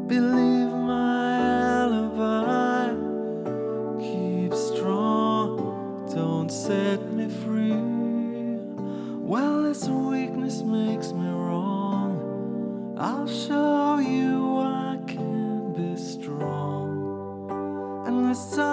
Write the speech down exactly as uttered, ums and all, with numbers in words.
Believe my alibi, keep strong, don't set me free. Well, this weakness makes me wrong, I'll show you I can be strong. And this time